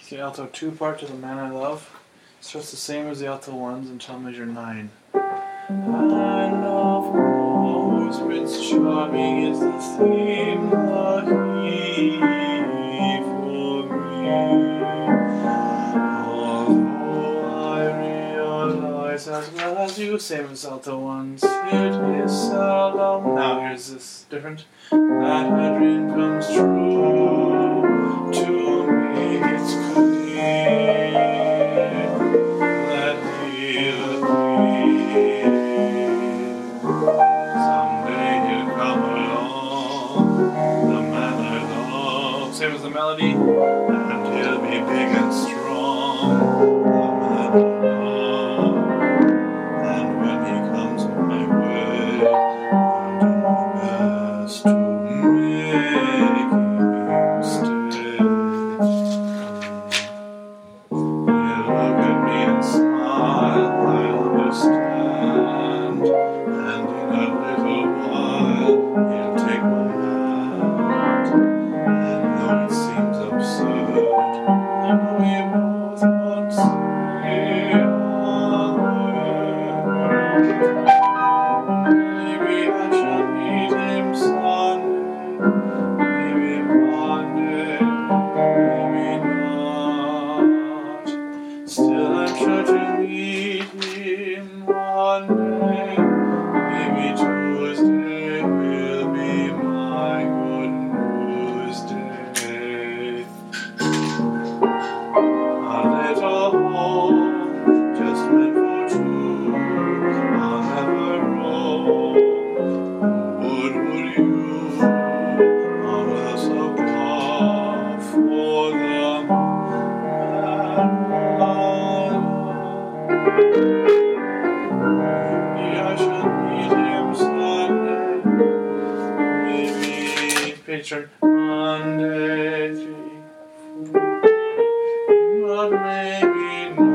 The alto 2 part to The Man I Love starts the same as the alto 1s until measure 9. I love Rose, Prince Charming is the theme that he for me. Although I realize as well as you, same as alto 1s, it is seldom. Now here's this different. That my dream comes true. To me it's clear that he'll appear. Someday he'll come along, the man I love. Same as the melody, and he'll be big and strong, the man I love. And when he comes my way, I'll do my best to make him stay. He'll look at me and smile, I'll understand. And in a little while, he'll take my hand. And though it seems absurd, I know we both want to say a word. Maybe I shall meet him Sunday, maybe Monday, maybe not. Still I'm sure to meet him one day. Maybe Tuesday will be my good news day. A little home just meant for two. I'll never roam. Would you? On a so far for the man I love. Maybe I should meet him Sunday. Maybe picture Monday, 3, 4. But maybe not.